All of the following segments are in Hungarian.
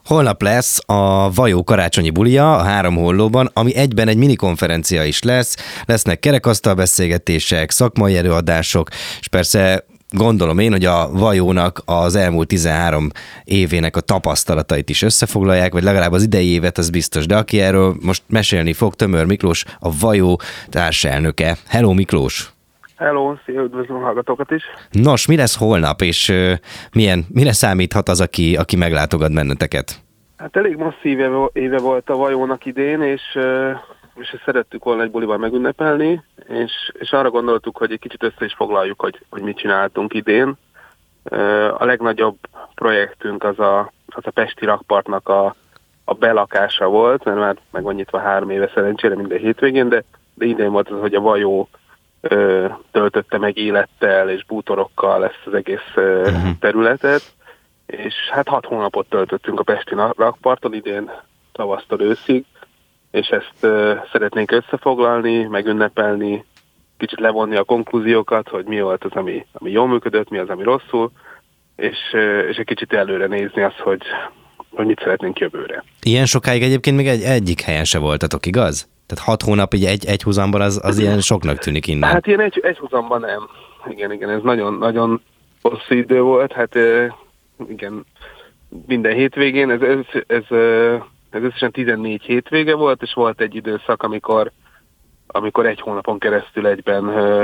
Holnap lesz a Vajó karácsonyi bulia a Három Hollóban, ami egyben egy minikonferencia is lesz. Lesznek kerekasztalbeszélgetések, szakmai előadások, és persze gondolom én, hogy a Vajónak az elmúlt 13 évének a tapasztalatait is összefoglalják, vagy legalább az idei évet, az biztos. De aki erről most mesélni fog, Tömör Miklós, a Vajó társelnöke. Hello, Miklós! Hello, szia, üdvözlöm a hallgatókat is. Nos, mi lesz holnap, és mire számíthat az, aki meglátogat benneteket? Hát elég masszív éve volt a Vajónak idén, és ezt szerettük volna egy bulival megünnepelni, és arra gondoltuk, hogy egy kicsit össze is foglaljuk, hogy mit csináltunk idén. A legnagyobb projektünk az a pesti rakpartnak a belakása volt, mert már meg van nyitva 3 éve szerencsére minden hétvégén, de idén volt az, hogy a Vajó töltötte meg élettel és bútorokkal ezt az egész területet, és hát 6 hónapot töltöttünk a pesti rakparton idén tavasztól őszig, és ezt szeretnénk összefoglalni, megünnepelni, kicsit levonni a konklúziókat, hogy mi volt az, ami jól működött, mi az, ami rosszul, és egy kicsit előre nézni azt, hogy mit szeretnénk jövőre. Ilyen sokáig egyébként még egyik helyen se voltatok, igaz? Tehát 6 hónap így egy húzamban az ilyen soknak tűnik innen. Hát ilyen egy húzamban nem. Igen, ez nagyon hosszú idő volt. Hát igen, minden hétvégén, ez összesen 14 hétvége volt, és volt egy időszak, amikor 1 hónapon keresztül egyben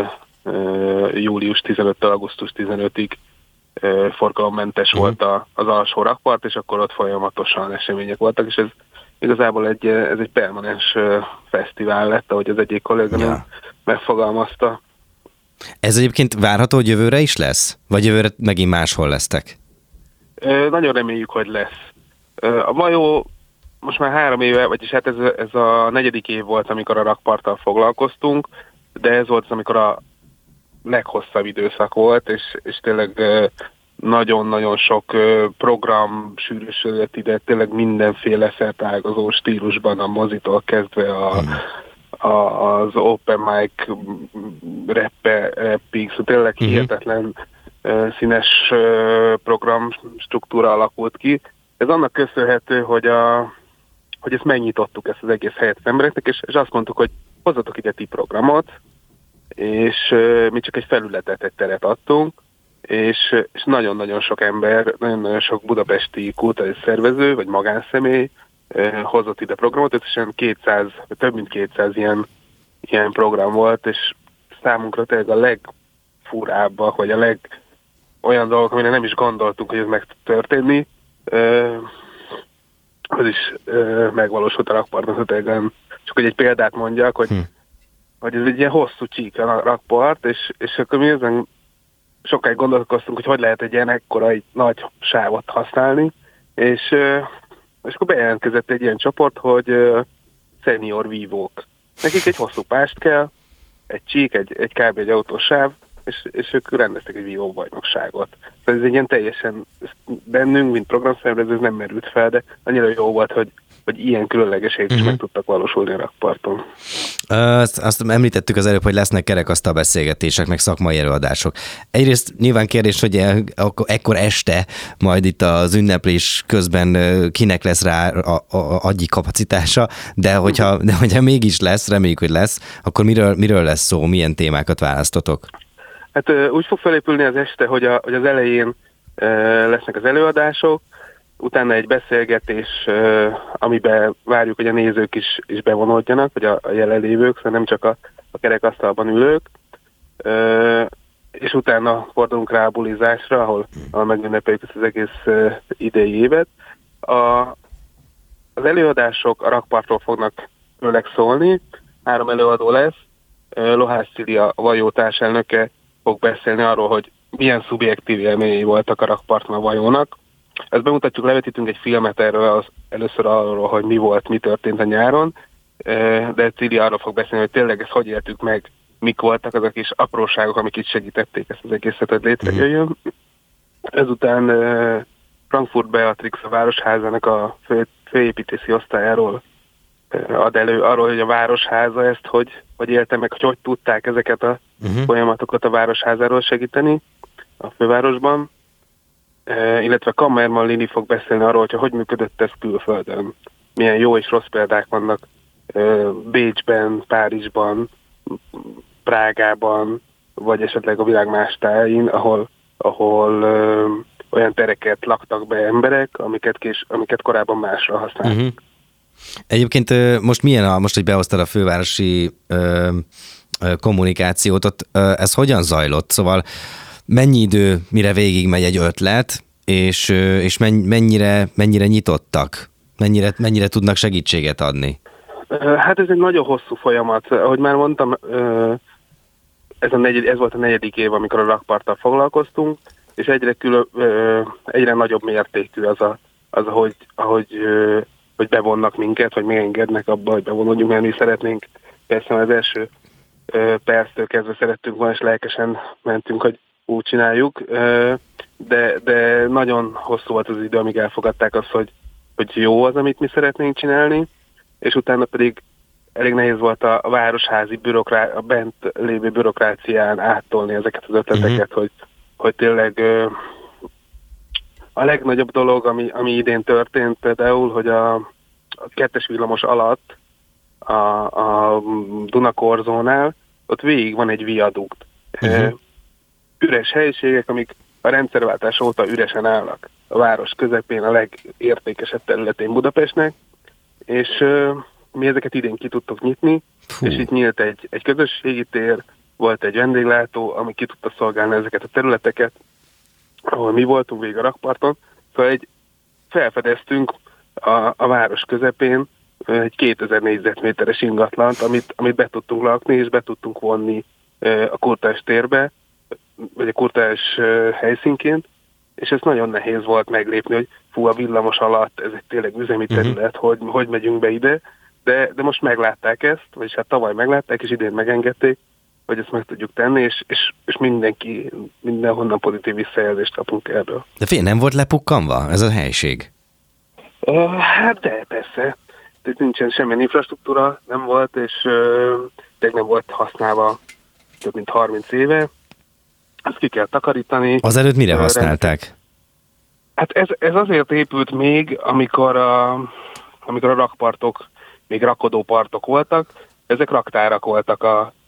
július 15-től augusztus 15-ig forgalommentes volt az alsó rakpart, és akkor ott folyamatosan események voltak, és ez igazából ez egy permanens fesztivál lett, ahogy az egyik kollégánő megfogalmazta. Ez egyébként várható, hogy jövőre is lesz? Vagy jövőre megint máshol lesztek? Nagyon reméljük, hogy lesz. A Vajó most már 3 éve, vagyis hát ez a 4. év volt, amikor a rakparttal foglalkoztunk, de ez volt az, amikor a leghosszabb időszak volt, és tényleg nagyon-nagyon sok program sűrűsödött ide, tényleg mindenféle szertágazó stílusban, a mozitól kezdve az open mic rappig, szóval tényleg hihetetlen színes program struktúra alakult ki. Ez annak köszönhető, hogy ezt megnyitottuk, ezt az egész helyet az embereknek, és azt mondtuk, hogy hozzatok ide ti programot, és mi csak egy felületet, egy teret adtunk, és nagyon-nagyon sok ember, nagyon-nagyon sok budapesti kulturális szervező, vagy magánszemély hozott ide programot, összesen 200, több mint 200 ilyen program volt, és számunkra tényleg a legfurább, vagy olyan dolgok, amire nem is gondoltunk, hogy ez meg tud történni, az is megvalósult a rakparton, csak hogy egy példát mondjak, hogy ez egy ilyen hosszú csík a rakpart, és akkor mi ezen sokáig gondolkoztunk, hogy lehet egy ilyen ekkora, egy nagy sávot használni, és akkor bejelentkezett egy ilyen csoport, hogy senior vívók. Nekik egy hosszú pást kell, egy csík, egy kb. Egy autósáv, és ők rendeztek egy vívó bajnokságot. Ez egy ilyen teljesen bennünk, mint programszervező, ez nem merült fel, de annyira jó volt, hogy ilyen különlegesek is meg tudtak valósulni a rakparton. Azt említettük az előbb, hogy lesznek kerekasztal beszélgetések, meg szakmai előadások. Egyrészt nyilván kérdés, hogy ekkor este majd itt az ünneplés közben kinek lesz rá agyi kapacitása, de hogyha mégis lesz, reméljük, hogy lesz, akkor miről lesz szó, milyen témákat választotok? Hát úgy fog felépülni az este, hogy az elején lesznek az előadások, utána egy beszélgetés, amiben várjuk, hogy a nézők is bevonódjanak, vagy a jelenlévők, szóval nem csak a kerekasztalban ülők, és utána fordulunk rá a bulizásra, ahol megünnepeljük ezt az egész idei évet. Az előadások a rakpartról fognak főleg szólni, 3 előadó lesz, Lohász Cília, a Vajó társelnöke fog beszélni arról, hogy milyen szubjektív élményei voltak a rakparton a Vajónak. Ezt bemutatjuk, levetítünk egy filmet először arról, hogy mi volt, mi történt a nyáron, de Cília arról fog beszélni, hogy tényleg ezt hogy éltük meg, mik voltak azok kis apróságok, amik itt segítették ezt az egészet, hogy létrejöjjön. Ezután Frankfurt Beatrix, a Városházának a főépítési osztályáról ad elő arról, hogy a Városháza ezt hogy élte meg, hogy tudták ezeket a folyamatokat a Városházáról segíteni a fővárosban. illetve Kammerman Lini fog beszélni arról, hogy működött ez külföldön. Milyen jó és rossz példák vannak Bécsben, Párizsban, Prágában, vagy esetleg a világ más tájain, ahol olyan tereket laktak be emberek, amiket korábban másra használtak. Uh-huh. Egyébként most most, hogy behoztad a fővárosi kommunikációt, ott ez hogyan zajlott? Szóval mennyi idő, mire végigmegy egy ötlet, és mennyire nyitottak? Mennyire tudnak segítséget adni? Hát ez egy nagyon hosszú folyamat. Ahogy már mondtam, ez volt a 4. év, amikor a rakparttal foglalkoztunk, és egyre nagyobb mértékű hogy bevonnak minket, vagy megengednek abba, hogy bevonódjunk, mert mi szeretnénk. Persze az első perctől kezdve szerettünk volna, és lelkesen mentünk, hogy úgy csináljuk, de nagyon hosszú volt az idő, amíg elfogadták azt, hogy jó az, amit mi szeretnénk csinálni, és utána pedig elég nehéz volt a városházi a bent lévő bürokrácián áttolni ezeket az ötleteket, hogy tényleg a legnagyobb dolog, ami idén történt például, hogy a 2-es villamos alatt a Dunakorzónál ott végig van egy viadukt. Üres helyiségek, amik a rendszerváltás óta üresen állnak a város közepén, a legértékesebb területén Budapestnek, és mi ezeket idén ki tudtuk nyitni, és itt nyílt egy közösségi tér, volt egy vendéglátó, ami ki tudta szolgálni ezeket a területeket, ahol mi voltunk végig a rakparton, szóval felfedeztünk a város közepén egy 2000 négyzetméteres ingatlant, amit be tudtunk lakni, és be tudtunk vonni a Kurtáls térbe, vagy a Kurtáls helyszínként, és ez nagyon nehéz volt meglépni, hogy a villamos alatt, ez egy tényleg üzemi terület, hogy megyünk be ide, de most meglátták ezt, vagyis hát tavaly meglátták, és idén megengedték, hogy ezt meg tudjuk tenni, és mindenhonnan pozitív visszajelzést kapunk ebből. De figyelj, nem volt lepukkanva ez a helység? Hát de persze. De nincsen semmilyen infrastruktúra, nem volt, és nem volt használva több mint 30 éve. Ezt ki kell takarítani. Azelőtt mire használták? Hát ez azért épült még, amikor a rakpartok még rakodópartok voltak. Ezek raktárak voltak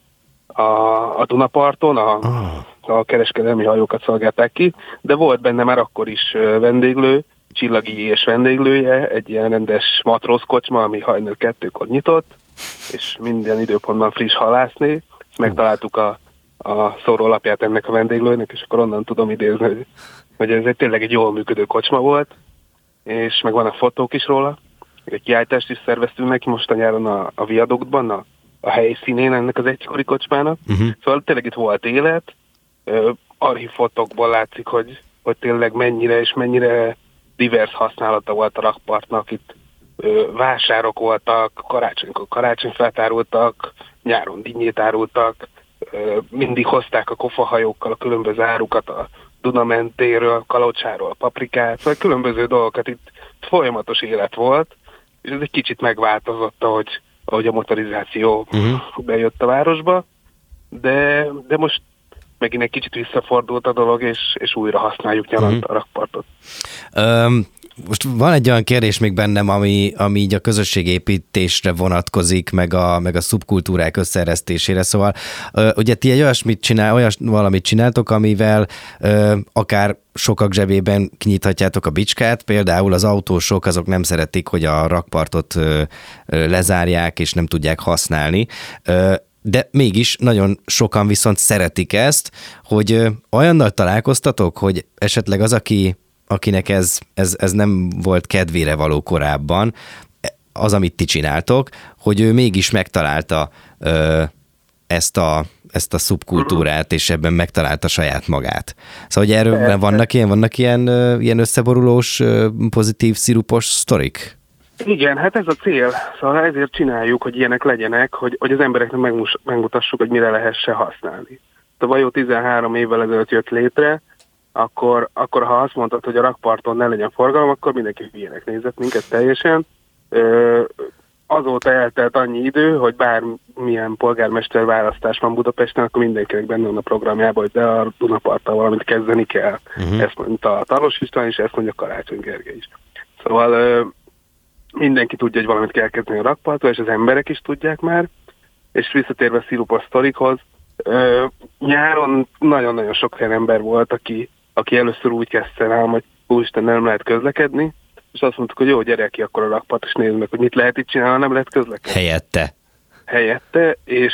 a Dunaparton, a kereskedelmi hajókat szolgálták ki, de volt benne már akkor is vendéglő, csillagi és vendéglője, egy ilyen rendes matrózkocsma, ami hajnal 2-kor nyitott, és minden időpontban friss halászné. Ezt megtaláltuk a szórólapját ennek a vendéglőnek, és akkor onnan tudom idézni, hogy ez tényleg egy jól működő kocsma volt, és meg vannak fotók is róla. Egy kiállítást is szerveztünk neki most a nyáron a viaduktban, a helyszínén ennek az egykori kocsmának. Szóval tényleg itt volt élet, archívfotókból látszik, hogy tényleg mennyire divers használata volt a rakpartnak. Itt vásárok voltak, karácsonykor karácsonyfát árultak, nyáron dinnyét árultak, mindig hozták a kofahajókkal a különböző árukat a Dunamentéről, Kalocsáról, paprikát, szóval különböző dolgokat, itt folyamatos élet volt, és ez egy kicsit megváltozott, ahogy a motorizáció bejött a városba, de most megint egy kicsit visszafordult a dolog, és újra használjuk nyalant a rakpartot. Most van egy olyan kérdés még bennem, ami így a közösségépítésre vonatkozik, meg a szubkultúrák összeeresztésére. Szóval ugye ti egy valamit csináltok, amivel akár sokak zsebében kinyithatjátok a bicskát, például az autósok azok nem szeretik, hogy a rakpartot lezárják, és nem tudják használni. De mégis nagyon sokan viszont szeretik ezt, hogy olyannal találkoztatok, hogy esetleg az, akinek ez nem volt kedvére való korábban, az, amit ti csináltok, hogy ő mégis megtalálta ezt a szubkultúrát, és ebben megtalálta saját magát. Szóval, hogy erről vannak ilyen összeborulós, pozitív, szirupos sztorik? Igen, hát ez a cél. Szóval ezért csináljuk, hogy ilyenek legyenek, hogy az embereknek megmutassuk, hogy mire lehessen használni. A Vajó 13 évvel ezelőtt jött létre, akkor ha azt mondtad, hogy a rakparton ne legyen forgalom, akkor mindenki hülyének nézett minket teljesen. Azóta eltelt annyi idő, hogy bármilyen polgármester választás van Budapesten, akkor mindenkinek benne van a programjában, hogy de a Dunaparttal valamit kezdeni kell. Ezt mondta a Tarlós István, és ezt mondja Karácsony Gergely is. Szóval mindenki tudja, hogy valamit kell kezdeni a rakparttal, és az emberek is tudják már. És visszatérve a szirupos sztorikhoz, nyáron nagyon-nagyon sok olyan ember volt, aki először úgy kezdte rám, hogy úristen, nem lehet közlekedni, és azt mondtuk, hogy jó, gyere ki akkor a rakpart, és nézzük meg, hogy mit lehet itt csinálni, nem lehet közlekedni. Helyette, és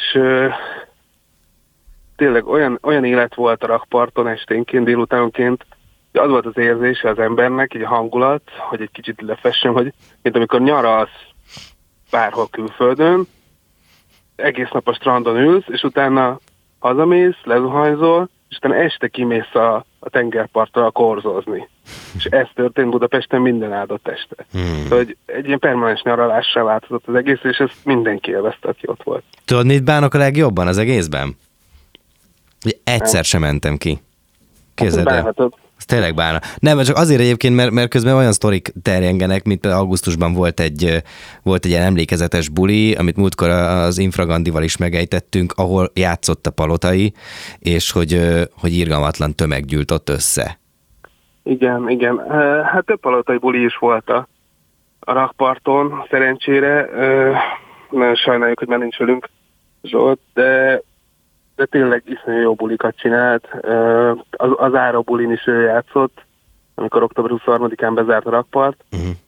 tényleg olyan élet volt a rakparton esténként, délutánonként, hogy az volt az érzése az embernek, így a hangulat, hogy egy kicsit lefessem, hogy mint amikor nyaralsz bárhol külföldön, egész nap a strandon ülsz, és utána hazamész, lezuhanyzol, és utána este kimész a tengerpartra korzózni. És ez történt Budapesten minden áldott este. Hogy egy ilyen permanens nyaralással változott az egész, és ezt mindenki élvezte, aki ott volt. Tudod, mit bánok a legjobban az egészben? Hogy egyszer sem mentem ki. Képzeld el. Ez tényleg bánna. Nem, csak azért egyébként, mert közben olyan sztorik terjengenek, mint például augusztusban volt egy ilyen emlékezetes buli, amit múltkor az Infragandival is megejtettünk, ahol játszott a Palotai, és hogy irgalmatlan tömeg gyűlt ott össze. Igen. Hát több palotai buli is volt a rakparton, szerencsére. Nagyon sajnáljuk, hogy már nincs velünk Zsolt, de tényleg iszonyú jó bulikat csinált. Az Ára bulin is ő játszott, amikor október 23-án bezárt a rakpart.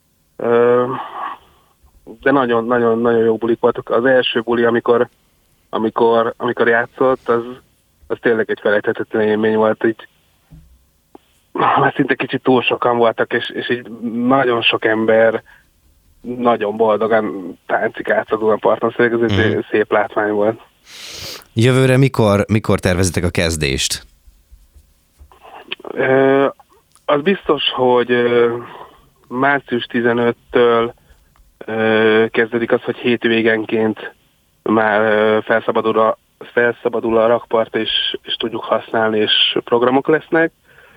De nagyon jó bulik voltak. Az első buli, amikor játszott, az tényleg egy felejthetetlen élmény volt. Így szinte kicsit túl sokan voltak, és így nagyon sok ember nagyon boldogan táncikált a Dunaparton, szóval ez egy szép látvány volt. Jövőre mikor tervezitek a kezdést? Az biztos, hogy március 15-től kezdődik az, hogy hétvégenként már felszabadul a rakpart, és tudjuk használni, és programok lesznek.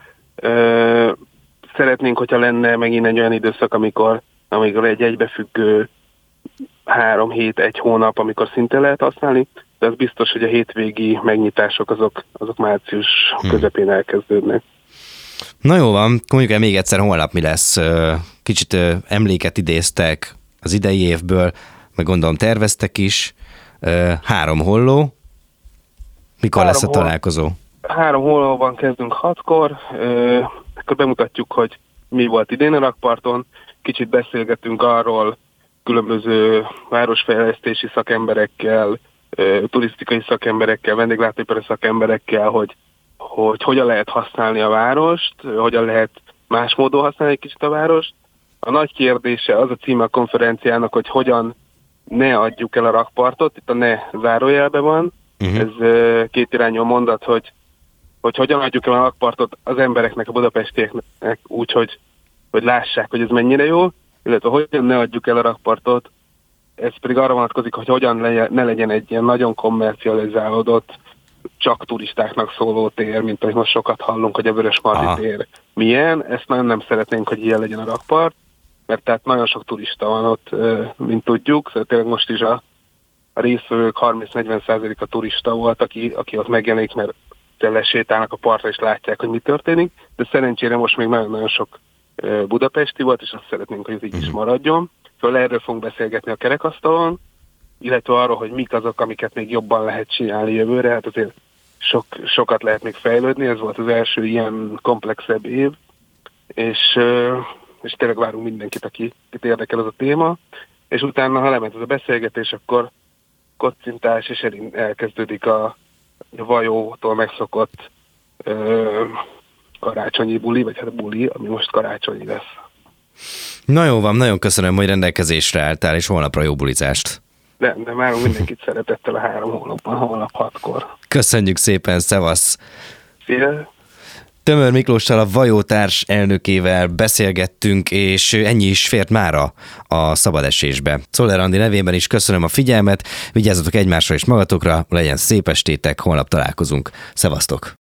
Szeretnénk, hogyha lenne megint egy olyan időszak, amikor egy egybefüggő 3 hét, 1 hónap, amikor szinte lehet használni, de az biztos, hogy a hétvégi megnyitások azok március közepén elkezdődnek. Na jó van, mondjuk el még egyszer holnap mi lesz. Kicsit emléket idéztek az idei évből, meg gondolom terveztek is. 3 holló. Mikor lesz a találkozó? 3 hollóban kezdünk 6-kor, akkor bemutatjuk, hogy mi volt idén a rakparton, kicsit beszélgetünk arról különböző városfejlesztési szakemberekkel, turisztikai szakemberekkel, vendéglátóipari szakemberekkel, hogy hogyan lehet használni a várost, hogyan lehet más módon használni egy kicsit a várost. A nagy kérdése az a címe a konferenciának, hogy hogyan ne adjuk el a rakpartot, itt a ne zárójelben van. Ez kétirányú mondat, hogy hogyan adjuk el a rakpartot az embereknek, a budapestieknek úgy, hogy lássák, hogy ez mennyire jó, illetve hogyan ne adjuk el a rakpartot, ez pedig arra vonatkozik, hogy hogyan ne legyen egy ilyen nagyon kommercializálódott, csak turistáknak szóló tér, mint ahogy most sokat hallunk, hogy a Vörösmarty tér milyen. Ezt nagyon nem szeretnénk, hogy ilyen legyen a rakpart, mert tehát nagyon sok turista van ott, mint tudjuk, szóval tényleg most is a résztvevők 30-40% a turista volt, aki ott megjelenik, mert lesétálnak a partra és látják, hogy mi történik, de szerencsére most még nagyon-nagyon sok budapesti volt, és azt szeretnénk, hogy ez így is maradjon. Szóval erről fogunk beszélgetni a kerekasztalon, illetve arról, hogy mik azok, amiket még jobban lehet csinálni jövőre. Hát azért sokat lehet még fejlődni, ez volt az első ilyen komplexebb év, és tényleg várunk mindenkit, akit érdekel az a téma, és utána, ha lement ez a beszélgetés, akkor kocintás, és elkezdődik a Vajótól megszokott karácsonyi buli, vagy hát buli, ami most karácsonyi lesz. Na jó van, nagyon köszönöm, hogy rendelkezésre álltál, és holnapra jó bulizást. De már mindenkit szeretettel a 3 hónapban, holnap 6-kor. Köszönjük szépen, szevasz! Szia! Tömör Miklóssal, a Vajó társ elnökével beszélgettünk, és ennyi is fért mára a szabadesésbe. Czoller Andi nevében is köszönöm a figyelmet, vigyázzatok egymásra és magatokra, legyen szép estétek, holnap találkozunk. Szevasztok!